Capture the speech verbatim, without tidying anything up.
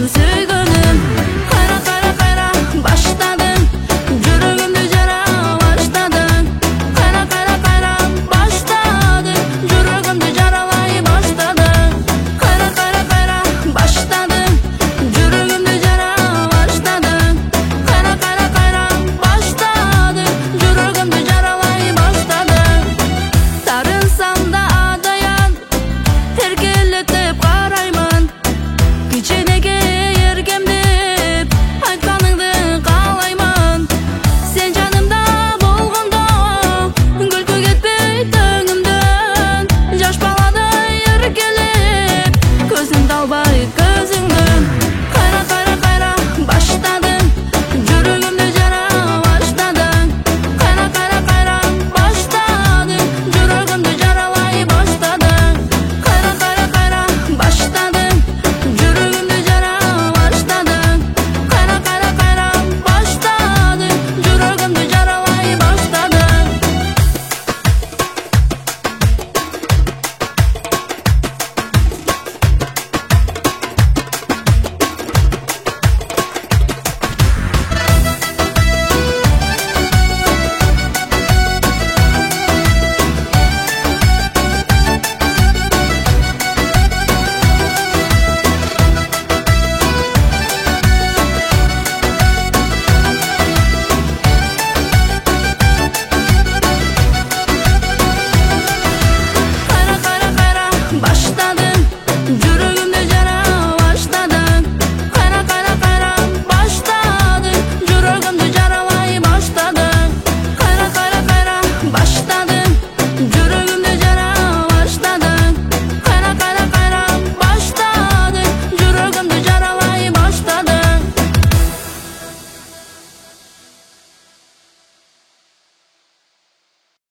Söygönüm kara kara kara başladın, жүрөгүмдү жара баштадың. Кара кара кара başladың, жүрөгүмдү жаралай баштадың. Кара кара кара başladың, жүрөгүмдү жара баштадың. Кара кара кара başladың, жүрөгүмдү жаралай баштадың. Тарынсам да адаян, эркелете